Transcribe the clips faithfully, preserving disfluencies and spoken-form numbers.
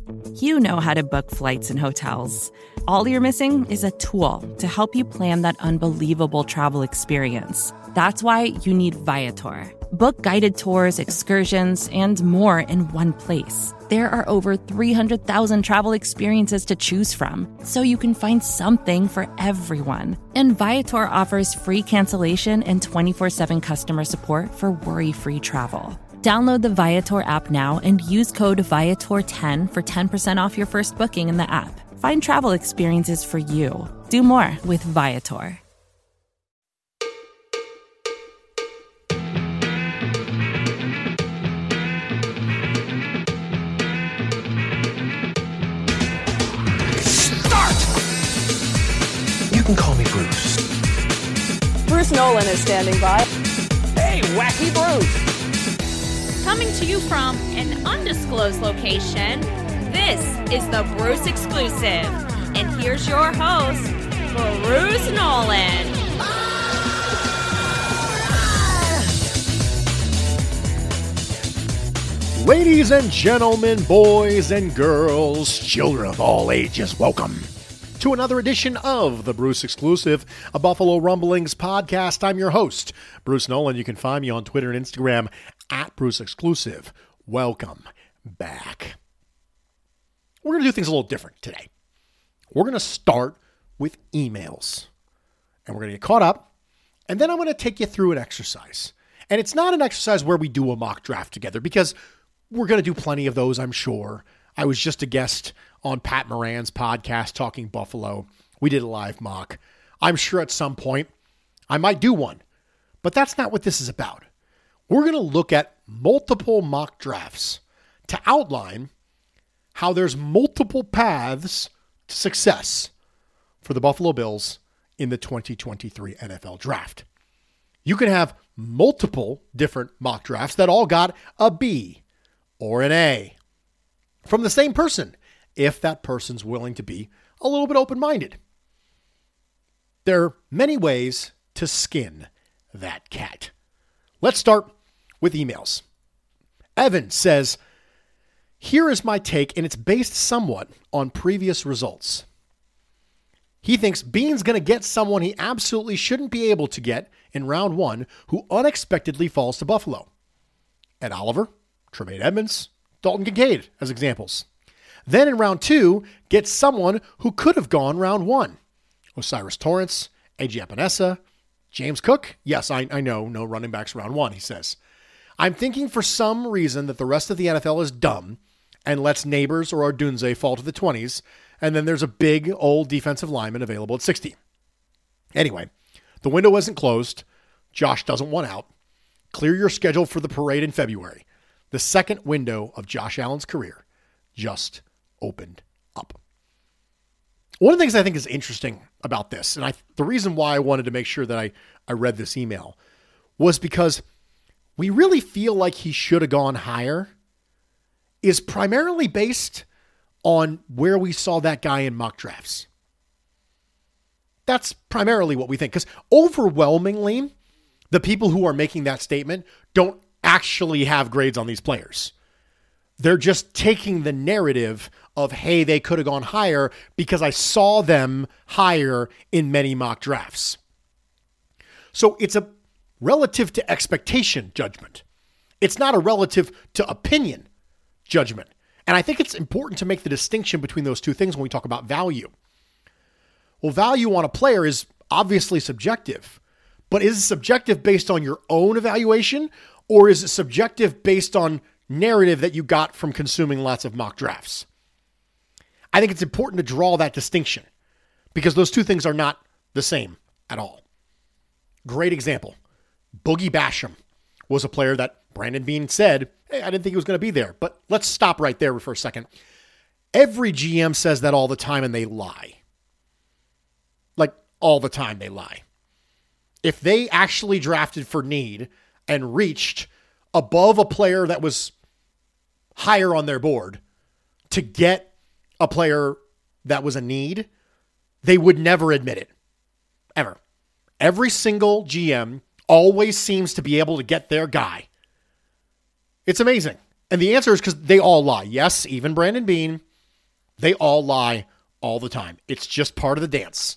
You know how to book flights and hotels. All you're missing is a tool to help you plan that unbelievable travel experience. That's why you need Viator. Book guided tours, excursions, and more in one place. There are over three hundred thousand travel experiences to choose from, so you can find something for everyone. And Viator offers free cancellation and twenty-four seven customer support for worry-free travel. Download the Viator app now and use code Viator ten for ten percent off your first booking in the app. Find travel experiences for you. Do more with Viator. You can call me Bruce. Bruce Nolan is standing by. Hey, Wacky Bruce! Coming to you from an undisclosed location, this is the Bruce Exclusive. And here's your host, Bruce Nolan. Ladies and gentlemen, boys and girls, children of all ages, welcome to another edition of the Bruce Exclusive, a Buffalo Rumblings podcast. I'm your host, Bruce Nolan. You can find me on Twitter and Instagram at Bruce Exclusive. Welcome back. We're going to do things a little different today. We're going to start with emails, and we're going to get caught up, and then I'm going to take you through an exercise. And it's not an exercise where we do a mock draft together, because we're going to do plenty of those, I'm sure. I was just a guest on Pat Moran's podcast, Talking Buffalo. We did a live mock. I'm sure at some point I might do one, but that's not what this is about. We're going to look at multiple mock drafts to outline how there's multiple paths to success for the Buffalo Bills in the twenty twenty-three N F L Draft. You can have multiple different mock drafts that all got a B or an A from the same person, if that person's willing to be a little bit open-minded. There are many ways to skin that cat. Let's start with emails. Evan says, here is my take, and it's based somewhat on previous results. He thinks Beane's going to get someone he absolutely shouldn't be able to get in round one who unexpectedly falls to Buffalo. Ed Oliver, Tremaine Edmonds, Dalton Kincaid as examples. Then in round two, get someone who could have gone round one. Osiris Torrance, A J Epinesa, James Cook. Yes, I, I know, no running backs round one, he says. I'm thinking for some reason that the rest of the N F L is dumb and lets Neighbors or Ardunze fall to the twenties, and then there's a big old defensive lineman available at sixty. Anyway, the window isn't closed. Josh doesn't want out. Clear your schedule for the parade in February. The second window of Josh Allen's career just opened up. One of the things I think is interesting about this, and I, the reason why I wanted to make sure that I, I read this email, was because we really feel like he should have gone higher, is primarily based on where we saw that guy in mock drafts. That's primarily what we think, because overwhelmingly, the people who are making that statement don't actually have grades on these players. They're just taking the narrative of, hey, they could have gone higher because I saw them higher in many mock drafts. So it's a relative to expectation judgment. It's not a relative to opinion judgment. And I think it's important to make the distinction between those two things when we talk about value. Well, value on a player is obviously subjective, but is it subjective based on your own evaluation, or is it subjective based on narrative that you got from consuming lots of mock drafts? I think it's important to draw that distinction because those two things are not the same at all. Great example. Boogie Basham was a player that Brandon Beane said, hey, I didn't think he was going to be there. But let's stop right there for a second. Every G M says that all the time and they lie. Like all the time they lie. If they actually drafted for need and reached above a player that was higher on their board to get a player that was a need, they would never admit it. Ever. Every single G M always seems to be able to get their guy. It's amazing. And the answer is because they all lie. Yes, even Brandon Beane They all lie all the time. It's just part of the dance.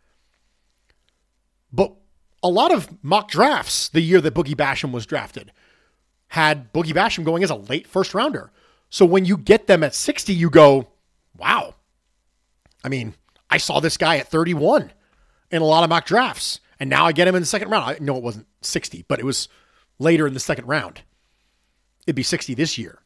But a lot of mock drafts the year that Boogie Basham was drafted had Boogie Basham going as a late first rounder. So when you get them at sixty, you go, wow. I mean, I saw this guy at thirty-one in a lot of mock drafts, and now I get him in the second round. I know it wasn't sixty, but it was later in the second round. It'd be sixty this year.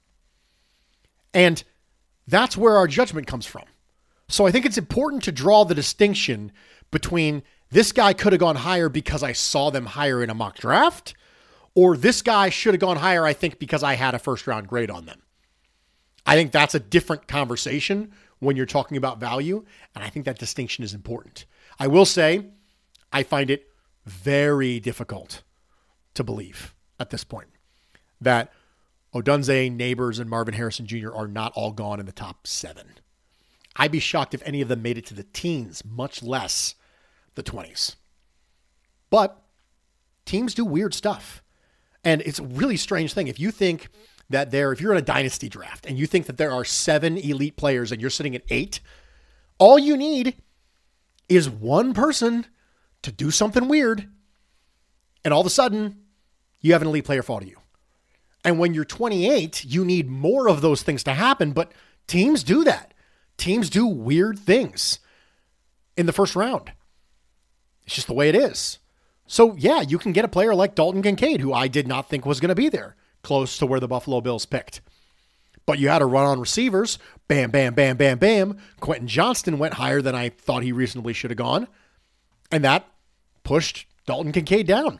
And that's where our judgment comes from. So I think it's important to draw the distinction between this guy could have gone higher because I saw them higher in a mock draft, or this guy should have gone higher, I think, because I had a first round grade on them. I think that's a different conversation when you're talking about value, and I think that distinction is important. I will say, I find it very difficult to believe at this point that Odunze, Neighbors, and Marvin Harrison Junior are not all gone in the top seven. I'd be shocked if any of them made it to the teens, much less the twenties. But teams do weird stuff. And it's a really strange thing. If you think that there, if you're in a dynasty draft and you think that there are seven elite players and you're sitting at eight, all you need is one person to do something weird. And all of a sudden, you have an elite player fall to you. And when you're twenty-eight, you need more of those things to happen. But teams do that. Teams do weird things in the first round. It's just the way it is. So yeah, you can get a player like Dalton Kincaid, who I did not think was going to be there, close to where the Buffalo Bills picked. But you had to run on receivers. Bam, bam, bam, bam, bam. Quentin Johnston went higher than I thought he reasonably should have gone. And that pushed Dalton Kincaid down.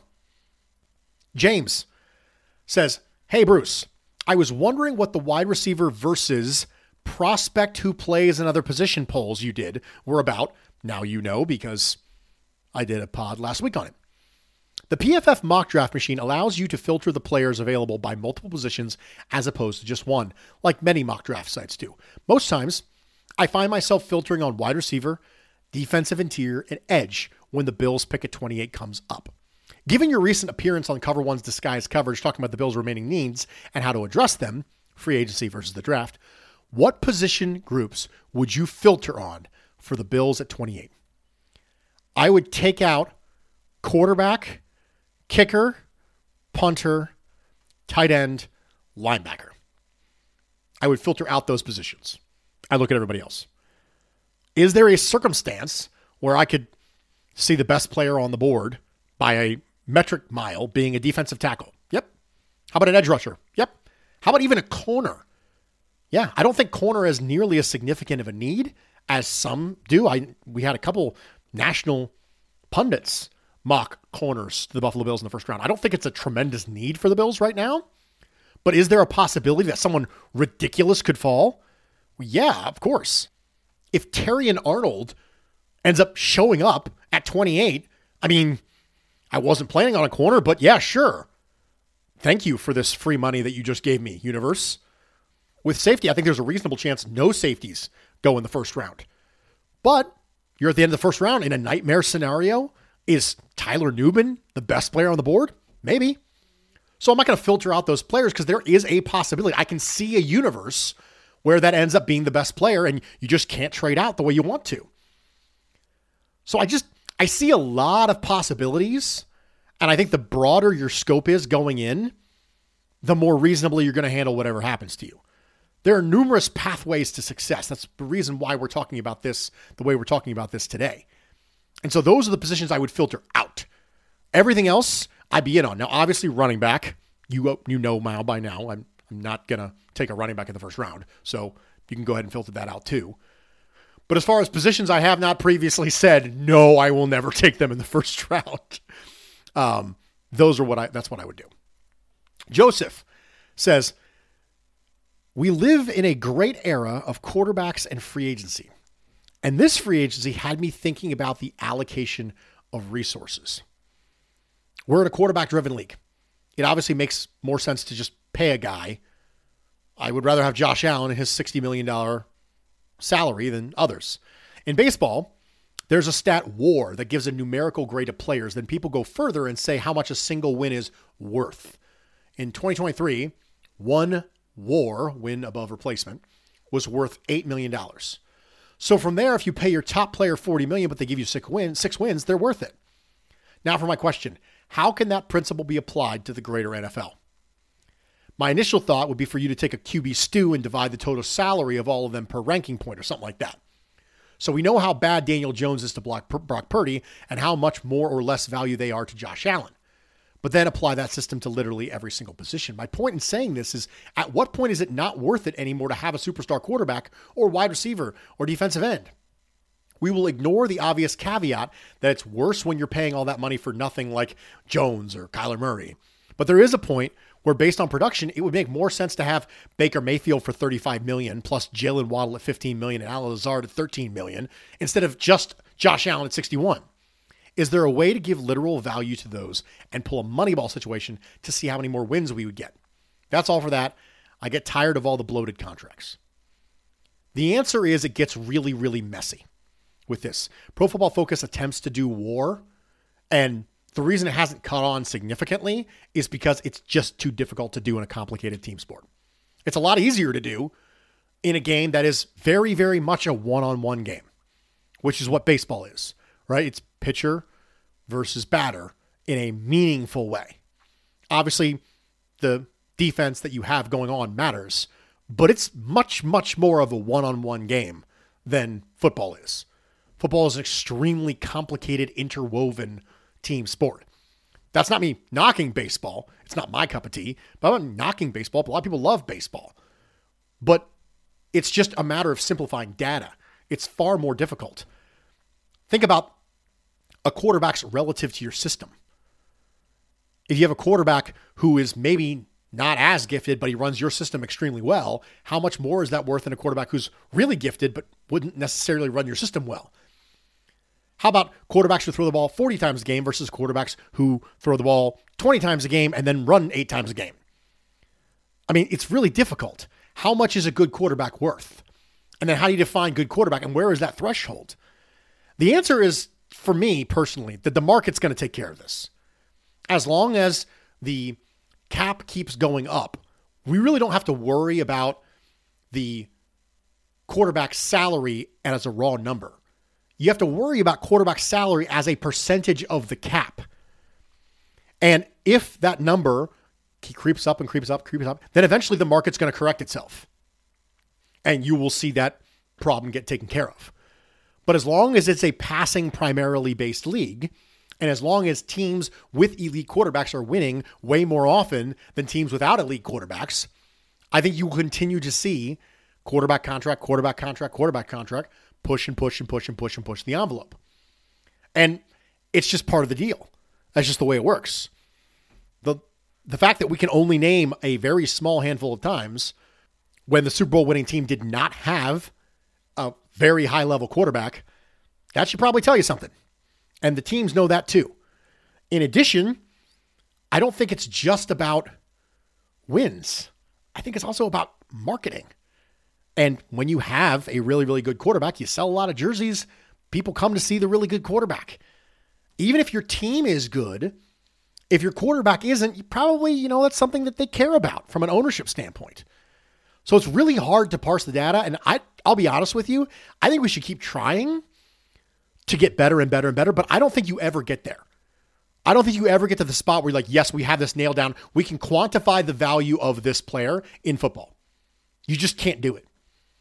James says, hey, Bruce, I was wondering what the wide receiver versus prospect who plays in other position polls you did were about. Now you know, because I did a pod last week on it. The P F F mock draft machine allows you to filter the players available by multiple positions as opposed to just one, like many mock draft sites do. Most times, I find myself filtering on wide receiver, defensive interior, and edge when the Bills pick at twenty-eight comes up. Given your recent appearance on Cover One's Disguised Coverage talking about the Bills' remaining needs and how to address them, free agency versus the draft, what position groups would you filter on for the Bills at twenty-eight? I would take out quarterback, kicker, punter, tight end, linebacker. I would filter out those positions. I look at everybody else. Is there a circumstance where I could see the best player on the board by a metric mile being a defensive tackle? Yep. How about an edge rusher? Yep. How about even a corner? Yeah, I don't think corner is nearly as significant of a need as some do. I we had a couple national pundits mock corners to the Buffalo Bills in the first round. I don't think it's a tremendous need for the Bills right now, but is there a possibility that someone ridiculous could fall? Well, yeah, of course. If Terrion Arnold ends up showing up at twenty-eight, I mean, I wasn't planning on a corner, but yeah, sure. Thank you for this free money that you just gave me, universe. With safety, I think there's a reasonable chance no safeties go in the first round. But you're at the end of the first round in a nightmare scenario. Is Tyler Nubin the best player on the board? Maybe. So I'm not going to filter out those players because there is a possibility. I can see a universe where that ends up being the best player and you just can't trade out the way you want to. So I just, I see a lot of possibilities. And I think the broader your scope is going in, the more reasonably you're going to handle whatever happens to you. There are numerous pathways to success. That's the reason why we're talking about this the way we're talking about this today. And so those are the positions I would filter out. Everything else, I'd be in on. Now, obviously, running back, you you know now by now, I'm, I'm not going to take a running back in the first round. So you can go ahead and filter that out too. But as far as positions I have not previously said, no, I will never take them in the first round. Um, those are what I, that's what I would do. Joseph says, we live in a great era of quarterbacks and free agency. And this free agency had me thinking about the allocation of resources. We're in a quarterback-driven league. It obviously makes more sense to just pay a guy. I would rather have Josh Allen and his sixty million dollars salary than others. In baseball, there's a stat WAR that gives a numerical grade of players. Then people go further and say how much a single win is worth. In twenty twenty-three, one WAR, win above replacement, was worth eight million dollars. So from there, if you pay your top player forty million dollars, but they give you six wins, six wins, they're worth it. Now for my question, how can that principle be applied to the greater N F L? My initial thought would be for you to take a Q B stew and divide the total salary of all of them per ranking point or something like that. So we know how bad Daniel Jones is to Brock Purdy and how much more or less value they are to Josh Allen. But then apply that system to literally every single position. My point in saying this is, at what point is it not worth it anymore to have a superstar quarterback or wide receiver or defensive end? We will ignore the obvious caveat that it's worse when you're paying all that money for nothing like Jones or Kyler Murray. But there is a point where, based on production, it would make more sense to have Baker Mayfield for thirty-five million dollars plus Jalen Waddle at fifteen million dollars and Allen Lazard at thirteen million dollars instead of just Josh Allen at sixty-one. Is there a way to give literal value to those and pull a Moneyball situation to see how many more wins we would get? That's all for that. I get tired of all the bloated contracts. The answer is it gets really, really messy with this. Pro Football Focus attempts to do war, and the reason it hasn't caught on significantly is because it's just too difficult to do in a complicated team sport. It's a lot easier to do in a game that is very, very much a one-on-one game, which is what baseball is, right? It's pitcher versus batter in a meaningful way. Obviously, the defense that you have going on matters, but it's much, much more of a one-on-one game than football is. Football is an extremely complicated, interwoven team sport. That's not me knocking baseball. It's not my cup of tea, but I'm not knocking baseball. A lot of people love baseball. But it's just a matter of simplifying data. It's far more difficult. Think about a quarterback's relative to your system. If you have a quarterback who is maybe not as gifted, but he runs your system extremely well, how much more is that worth than a quarterback who's really gifted, but wouldn't necessarily run your system well? How about quarterbacks who throw the ball forty times a game versus quarterbacks who throw the ball twenty times a game and then run eight times a game? I mean, it's really difficult. How much is a good quarterback worth? And then how do you define good quarterback, and where is that threshold? The answer is, for me personally, that the market's going to take care of this. As long as the cap keeps going up, we really don't have to worry about the quarterback salary as a raw number. You have to worry about quarterback salary as a percentage of the cap. And if that number creeps up and creeps up, creeps up, then eventually the market's going to correct itself. And you will see that problem get taken care of. But as long as it's a passing primarily based league, and as long as teams with elite quarterbacks are winning way more often than teams without elite quarterbacks, I think you will continue to see quarterback contract, quarterback contract, quarterback contract, push and push and push and push and push the envelope. And it's just part of the deal. That's just the way it works. The, the fact that we can only name a very small handful of times when the Super Bowl winning team did not have a very high level quarterback, that should probably tell you something. And the teams know that too. In addition, I don't think it's just about wins. I think it's also about marketing. And when you have a really, really good quarterback, you sell a lot of jerseys, people come to see the really good quarterback. Even if your team is good, if your quarterback isn't, you probably, you know, that's something that they care about from an ownership standpoint. So it's really hard to parse the data. And I, I'll be honest with you, I think we should keep trying to get better and better and better, but I don't think you ever get there. I don't think you ever get to the spot where you're like, yes, we have this nailed down. We can quantify the value of this player in football. You just can't do it.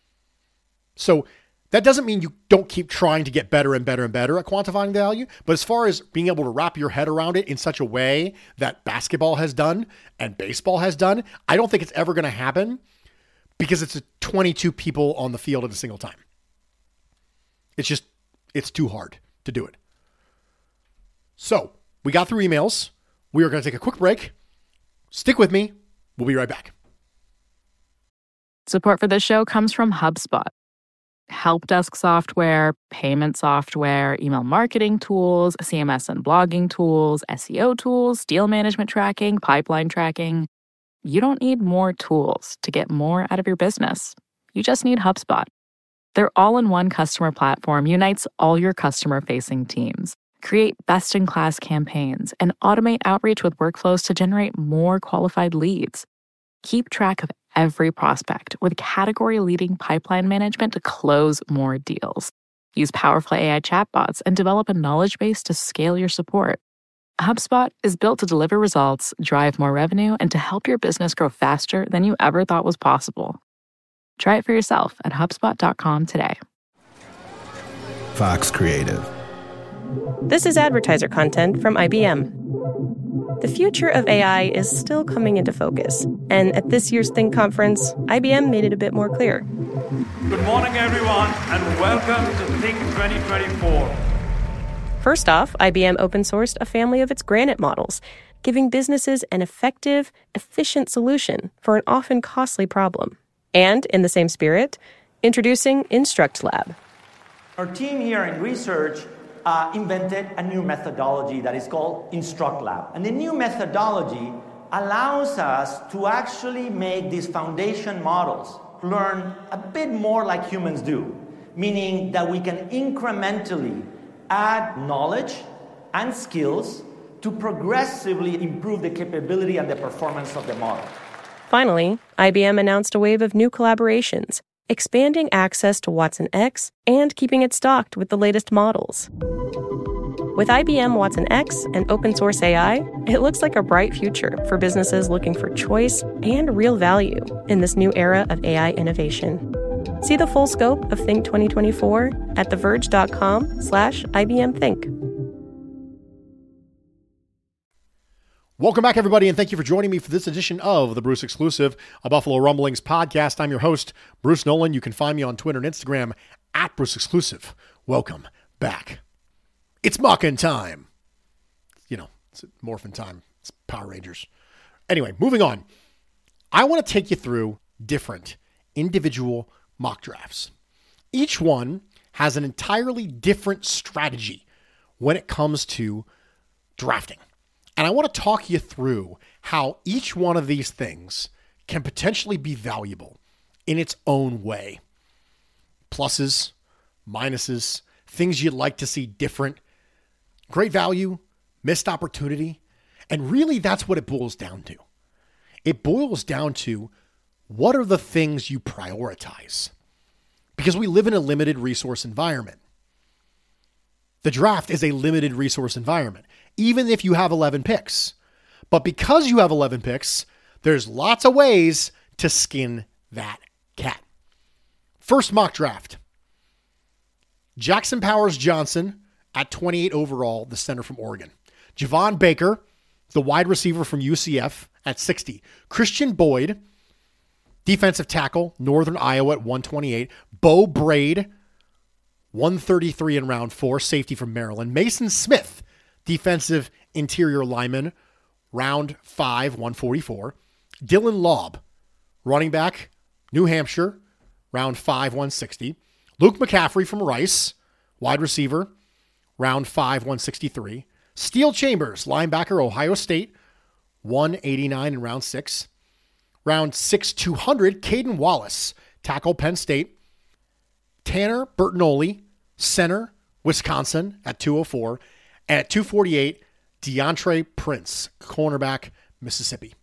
So that doesn't mean you don't keep trying to get better and better and better at quantifying value. But as far as being able to wrap your head around it in such a way that basketball has done and baseball has done, I don't think it's ever going to happen because it's a twenty-two people on the field at a single time. It's just, it's too hard to do it. So we got through emails. We are going to take a quick break. Stick with me. We'll be right back. Support for this show comes from HubSpot. Help desk software, payment software, email marketing tools, C M S and blogging tools, S E O tools, deal management tracking, pipeline tracking. You don't need more tools to get more out of your business. You just need HubSpot. Their all-in-one customer platform unites all your customer-facing teams. Create best-in-class campaigns and automate outreach with workflows to generate more qualified leads. Keep track of every prospect with category-leading pipeline management to close more deals. Use powerful A I chatbots and develop a knowledge base to scale your support. HubSpot is built to deliver results, drive more revenue, and to help your business grow faster than you ever thought was possible. Try it for yourself at HubSpot dot com today. Fox Creative. This is advertiser content from I B M. The future of A I is still coming into focus, and at this year's Think Conference, I B M made it a bit more clear. Good morning, everyone, and welcome to Think twenty twenty-four. First off, I B M open-sourced a family of its Granite models, giving businesses an effective, efficient solution for an often costly problem. And, in the same spirit, introducing InstructLab. Our team here in research uh, invented a new methodology that is called InstructLab. And the new methodology allows us to actually make these foundation models learn a bit more like humans do, meaning that we can incrementally add knowledge and skills to progressively improve the capability and the performance of the model. Finally, I B M announced a wave of new collaborations, expanding access to Watson X and keeping it stocked with the latest models. With I B M Watson X and open source A I, it looks like a bright future for businesses looking for choice and real value in this new era of A I innovation. See the full scope of Think twenty twenty-four at theverge.com slash IBM Think. Welcome back, everybody, and thank you for joining me for this edition of the Bruce Exclusive, a Buffalo Rumblings podcast. I'm your host, Bruce Nolan. You can find me on Twitter and Instagram at Bruce Exclusive. Welcome back. It's Mockin' time. You know, it's Morphin' time. It's Power Rangers. Anyway, moving on. I want to take you through different individual mock drafts. Each one has an entirely different strategy when it comes to drafting. And I want to talk you through how each one of these things can potentially be valuable in its own way. Pluses, minuses, things you'd like to see different, great value, missed opportunity. And really, that's what it boils down to. It boils down to what are the things you prioritize? Because we live in a limited resource environment. The draft is a limited resource environment, even if you have eleven picks. But because you have eleven picks, there's lots of ways to skin that cat. First mock draft. Jackson Powers Johnson at twenty-eight overall, the center from Oregon. Javon Baker, the wide receiver from U C F at sixty. Christian Boyd, defensive tackle, Northern Iowa at one twenty-eight. Bo Braid, one thirty-three in round four, safety from Maryland. Mason Smith, defensive interior lineman, round five, one forty-four. Dylan Laub, running back, New Hampshire, round five, one sixty. Luke McCaffrey from Rice, wide receiver, round five, one sixty-three. Steele Chambers, linebacker, Ohio State, one eighty-nine in round six. Round six, two hundred, Caden Wallace, tackle, Penn State. Tanner Bertinoli, center, Wisconsin at two oh four. And at two forty-eight, DeAndre Prince, cornerback, Mississippi.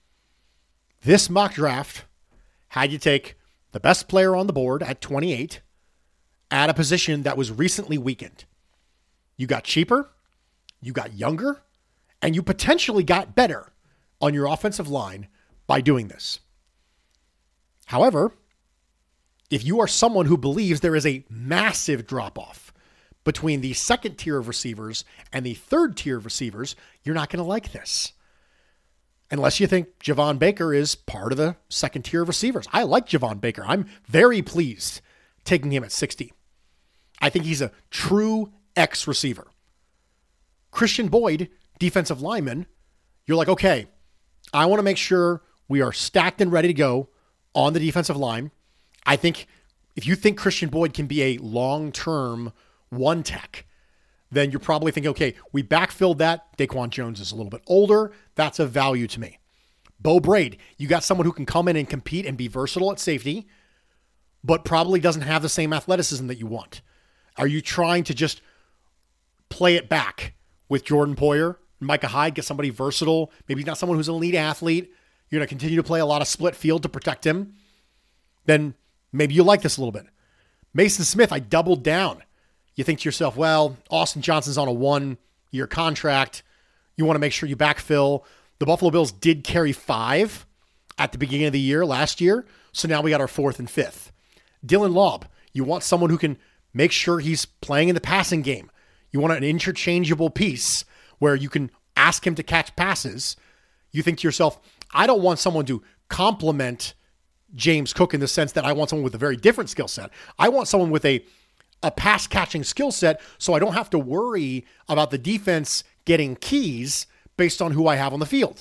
This mock draft had you take the best player on the board at twenty-eight at a position that was recently weakened. You got cheaper, you got younger, and you potentially got better on your offensive line by doing this. However, if you are someone who believes there is a massive drop-off between the second tier of receivers and the third tier of receivers, you're not going to like this. Unless you think Javon Baker is part of the second tier of receivers. I like Javon Baker. I'm very pleased taking him at sixty. I think he's a true X receiver. Christian Boyd, defensive lineman, you're like, okay, I want to make sure we are stacked and ready to go on the defensive line. I think if you think Christian Boyd can be a long-term one tech, then you're probably thinking, okay, we backfilled that. Daquan Jones is a little bit older. That's a value to me. Bo Braid, you got someone who can come in and compete and be versatile at safety, but probably doesn't have the same athleticism that you want. Are you trying to just play it back with Jordan Poyer, Micah Hyde, get somebody versatile, maybe not someone who's an elite athlete, you're going to continue to play a lot of split field to protect him, then maybe you like this a little bit. Mason Smith, I doubled down. You think to yourself, well, Austin Johnson's on a one-year contract. You want to make sure you backfill. The Buffalo Bills did carry five at the beginning of the year last year, so now we got our fourth and fifth. Dylan Laub, you want someone who can make sure he's playing in the passing game. You want an interchangeable piece where you can ask him to catch passes. You think to yourself, I don't want someone to complement James Cook in the sense that I want someone with a very different skill set. I want someone with a, a pass-catching skill set so I don't have to worry about the defense getting keys based on who I have on the field.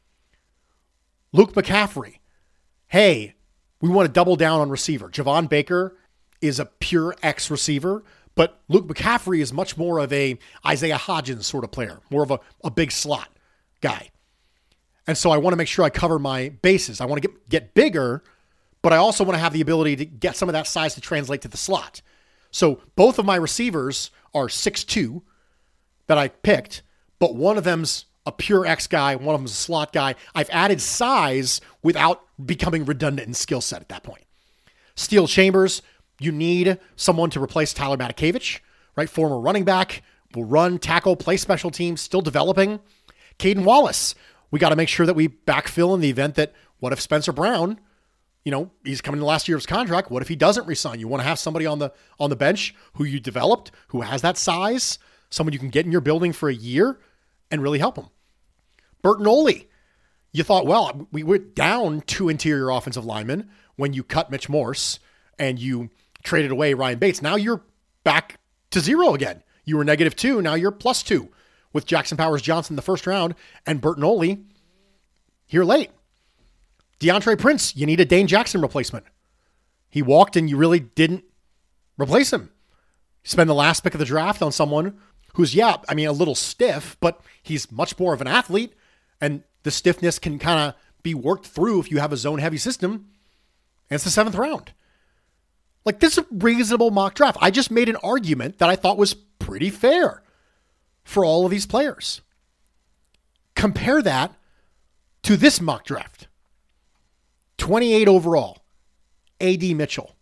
Luke McCaffrey. Hey, we want to double down on receiver. Javon Baker is a pure X receiver, but Luke McCaffrey is much more of a Isaiah Hodgins sort of player, more of a, a big slot guy. And so I want to make sure I cover my bases. I want to get, get bigger, but I also want to have the ability to get some of that size to translate to the slot. So both of my receivers are six two that I picked, but one of them's a pure X guy, one of them's a slot guy. I've added size without becoming redundant in skill set at that point. Steel Chambers, you need someone to replace Tyler Matakevich, right? Former running back, will run, tackle, play special teams, still developing. Caden Wallace, we got to make sure that we backfill in the event that, what if Spencer Brown, you know, he's coming to the last year of his contract. What if he doesn't resign? You want to have somebody on the on the bench who you developed, who has that size, someone you can get in your building for a year and really help him. Burton Oley, you thought, well, we were down two interior offensive linemen when you cut Mitch Morse and you traded away Ryan Bates. Now you're back to zero again. You were negative two. Now you're plus two with Jackson Powers Johnson in the first round and Burton Oley here late. DeAndre Prince, you need a Dane Jackson replacement. He walked and you really didn't replace him. Spend the last pick of the draft on someone who's, yeah, I mean, a little stiff, but he's much more of an athlete, and the stiffness can kind of be worked through if you have a zone-heavy system, and it's the seventh round. Like, this is a reasonable mock draft. I just made an argument that I thought was pretty fair for all of these players. Compare that to this mock draft. twenty-eight overall, A D Mitchell.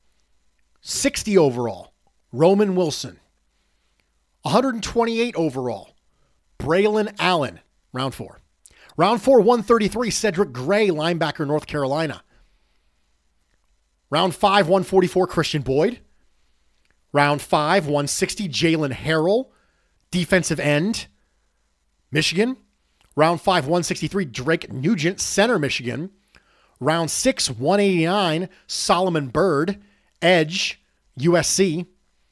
sixty overall, Roman Wilson. one hundred twenty-eight overall, Braylon Allen, round four. Round four, one thirty-three, Cedric Gray, linebacker, North Carolina. Round five, one forty-four, Christian Boyd. Round five, one sixty, Jalen Harrell, defensive end, Michigan. Round five, one sixty-three, Drake Nugent, center, Michigan. Round six, one eighty-nine, Solomon Byrd, edge, U S C.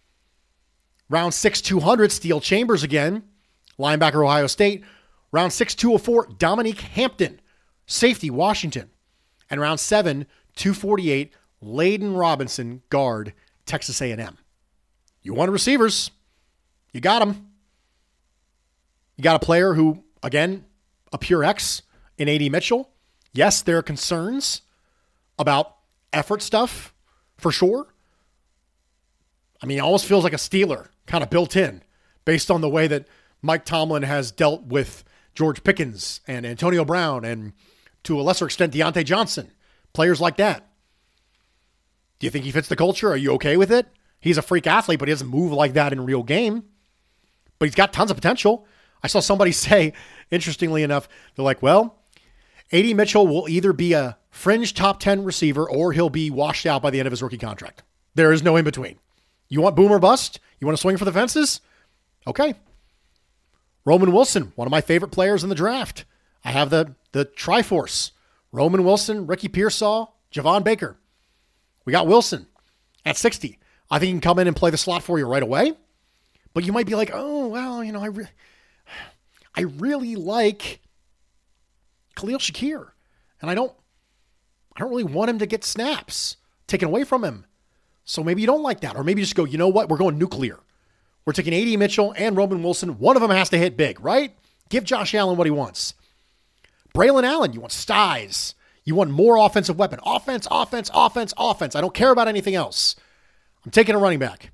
Round six, two hundred, Steel Chambers again, linebacker, Ohio State. Round six, two oh four, Dominique Hampton, safety, Washington. And round seven, two forty-eight, Layden Robinson, guard, Texas A and M. You want receivers. You got them. You got a player who, again, a pure X in A D Mitchell. Yes, there are concerns about effort stuff, for sure. I mean, it almost feels like a Steeler, kind of built in, based on the way that Mike Tomlin has dealt with George Pickens and Antonio Brown and, to a lesser extent, Deontay Johnson, players like that. Do you think he fits the culture? Are you okay with it? He's a freak athlete, but he doesn't move like that in a real game. But he's got tons of potential. I saw somebody say, interestingly enough, they're like, well, A D Mitchell will either be a fringe top ten receiver or he'll be washed out by the end of his rookie contract. There is no in between. You want boom or bust? You want to swing for the fences? Okay. Roman Wilson, one of my favorite players in the draft. I have the, the Triforce. Roman Wilson, Ricky Pearsall, Javon Baker. We got Wilson at sixty. I think he can come in and play the slot for you right away. But you might be like, oh, well, you know, I, re- I really like Khalil Shakir. And I don't, I don't really want him to get snaps taken away from him. So maybe you don't like that. Or maybe you just go, you know what? We're going nuclear. We're taking A D Mitchell and Roman Wilson. One of them has to hit big, right? Give Josh Allen what he wants. Braylon Allen, you want styes. You want more offensive weapon. Offense, offense, offense, offense. I don't care about anything else. I'm taking a running back.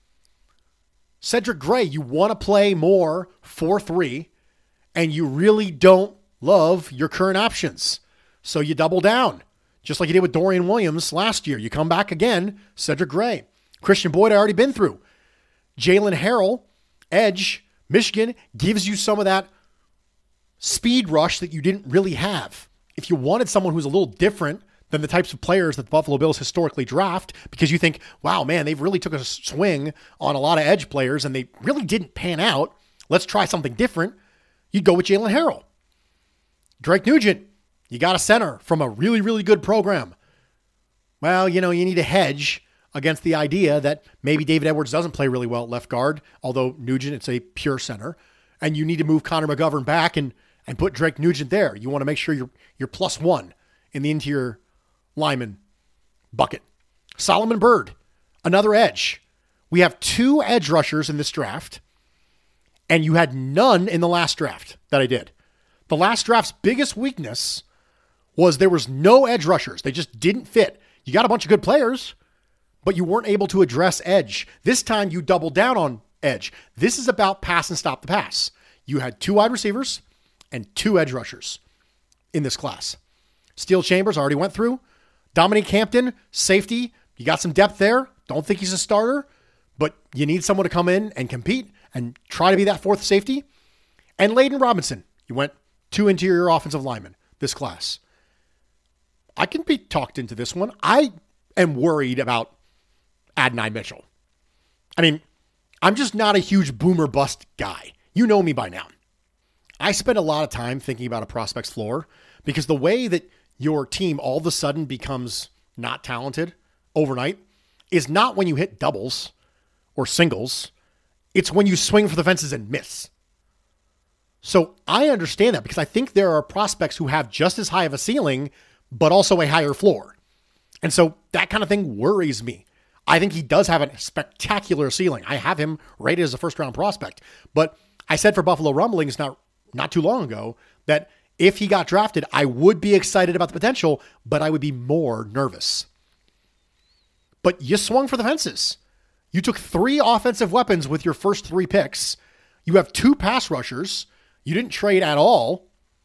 Cedric Gray, you want to play more four three, and you really don't love your current options. So you double down, just like you did with Dorian Williams last year. You come back again, Cedric Gray. Christian Boyd I already been through. Jalen Harrell, edge, Michigan, gives you some of that speed rush that you didn't really have. If you wanted someone who's a little different than the types of players that the Buffalo Bills historically draft, because you think, wow, man, they've really took a swing on a lot of edge players and they really didn't pan out. Let's try something different. You'd go with Jalen Harrell. Drake Nugent, you got a center from a really, really good program. Well, you know, you need a hedge against the idea that maybe David Edwards doesn't play really well at left guard, although Nugent, it's a pure center. And you need to move Connor McGovern back and, and put Drake Nugent there. You want to make sure you're, you're plus one in the interior lineman bucket. Solomon Byrd, another edge. We have two edge rushers in this draft, and you had none in the last draft that I did. The last draft's biggest weakness was there was no edge rushers. They just didn't fit. You got a bunch of good players, but you weren't able to address edge. This time you doubled down on edge. This is about pass and stop the pass. You had two wide receivers and two edge rushers in this class. Steel Chambers already went through. Dominique Hampton, safety. You got some depth there. Don't think he's a starter, but you need someone to come in and compete and try to be that fourth safety. And Layden Robinson. You went two interior offensive linemen this class. I can be talked into this one. I am worried about Adonai Mitchell. I mean, I'm just not a huge boomer bust guy. You know me by now. I spend a lot of time thinking about a prospect's floor because the way that your team all of a sudden becomes not talented overnight is not when you hit doubles or singles. It's when you swing for the fences and miss. So I understand that because I think there are prospects who have just as high of a ceiling, but also a higher floor. And so that kind of thing worries me. I think he does have a spectacular ceiling. I have him rated as a first round prospect, but I said for Buffalo Rumblings not, not too long ago that if he got drafted, I would be excited about the potential, but I would be more nervous. But you swung for the fences. You took three offensive weapons with your first three picks. You have two pass rushers. You didn't trade at all.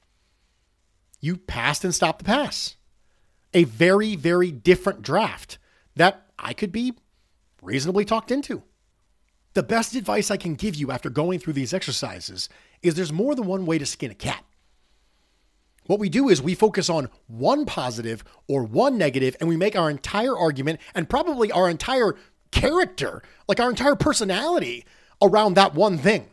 You passed and stopped the pass. A very, very different draft that I could be reasonably talked into. The best advice I can give you after going through these exercises is there's more than one way to skin a cat. What we do is we focus on one positive or one negative, and we make our entire argument and probably our entire character, like our entire personality, around that one thing.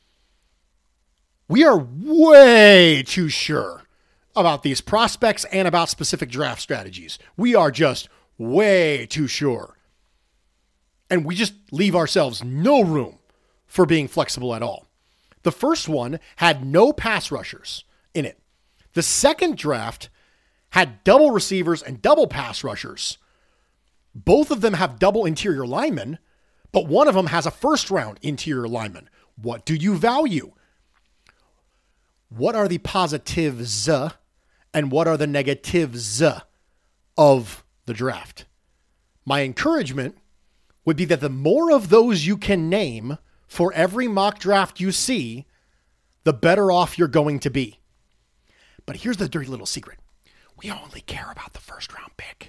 We are way too sure about these prospects and about specific draft strategies. We are just way too sure. And we just leave ourselves no room for being flexible at all. The first one had no pass rushers in it. The second draft had double receivers and double pass rushers. Both of them have double interior linemen, but one of them has a first round interior lineman. What do you value? What are the positives and what are the negatives of the draft? My encouragement would be that the more of those you can name for every mock draft you see, the better off you're going to be. But here's the dirty little secret. We only care about the first round pick.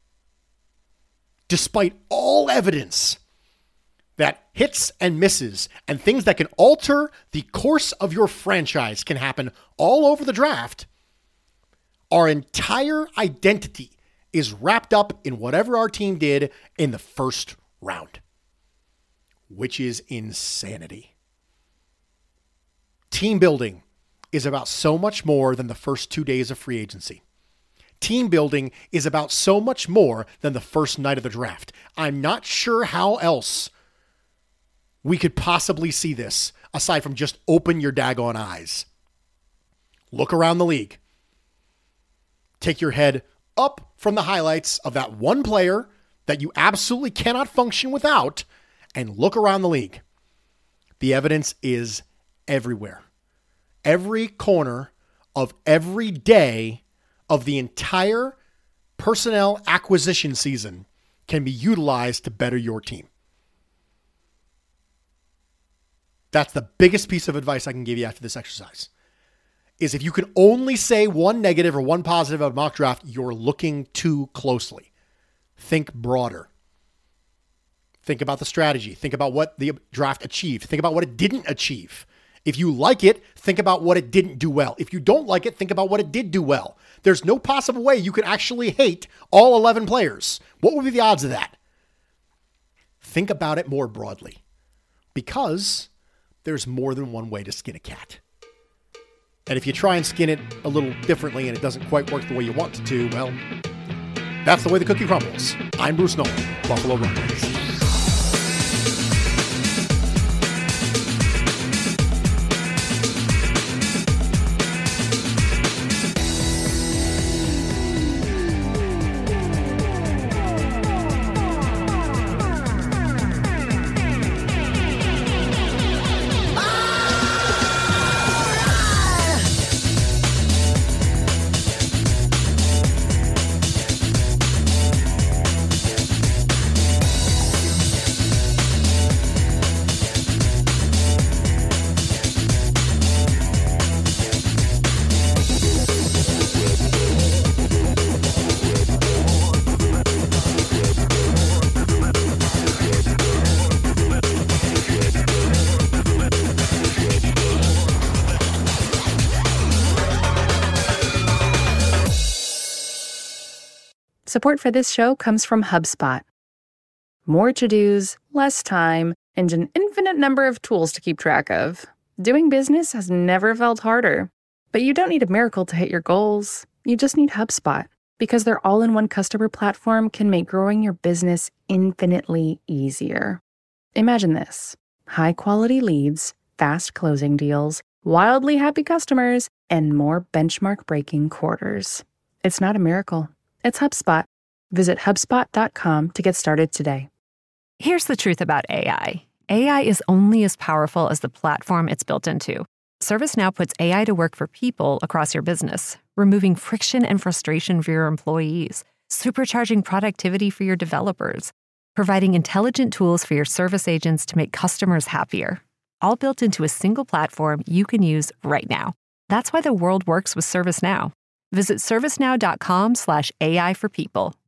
Despite all evidence that hits and misses and things that can alter the course of your franchise can happen all over the draft, our entire identity is wrapped up in whatever our team did in the first round, which is insanity. Team building is about so much more than the first two days of free agency. Team building is about so much more than the first night of the draft. I'm not sure how else we could possibly see this aside from just open your daggone eyes. Look around the league. Take your head up from the highlights of that one player that you absolutely cannot function without and look around the league. The evidence is everywhere. Every corner of every day of the entire personnel acquisition season can be utilized to better your team. That's the biggest piece of advice I can give you after this exercise. is if you can only say one negative or one positive of a mock draft, you're looking too closely. Think broader. Think about the strategy. Think about what the draft achieved. Think about what it didn't achieve. If you like it, think about what it didn't do well. If you don't like it, think about what it did do well. There's no possible way you can actually hate all eleven players. What would be the odds of that? Think about it more broadly, because there's more than one way to skin a cat. And if you try and skin it a little differently and it doesn't quite work the way you want it to, well, that's the way the cookie crumbles. I'm Bruce Nolan, Buffalo Rumblings. Support for this show comes from HubSpot. More to-dos, less time, and an infinite number of tools to keep track of. Doing business has never felt harder. But you don't need a miracle to hit your goals. You just need HubSpot, because their all-in-one customer platform can make growing your business infinitely easier. Imagine this: high-quality leads, fast closing deals, wildly happy customers, and more benchmark-breaking quarters. It's not a miracle. It's HubSpot. Visit HubSpot dot com to get started today. Here's the truth about A I. A I is only as powerful as the platform it's built into. ServiceNow puts A I to work for people across your business, removing friction and frustration for your employees, supercharging productivity for your developers, providing intelligent tools for your service agents to make customers happier, all built into a single platform you can use right now. That's why the world works with ServiceNow. Visit servicenow dot com slash A I for people.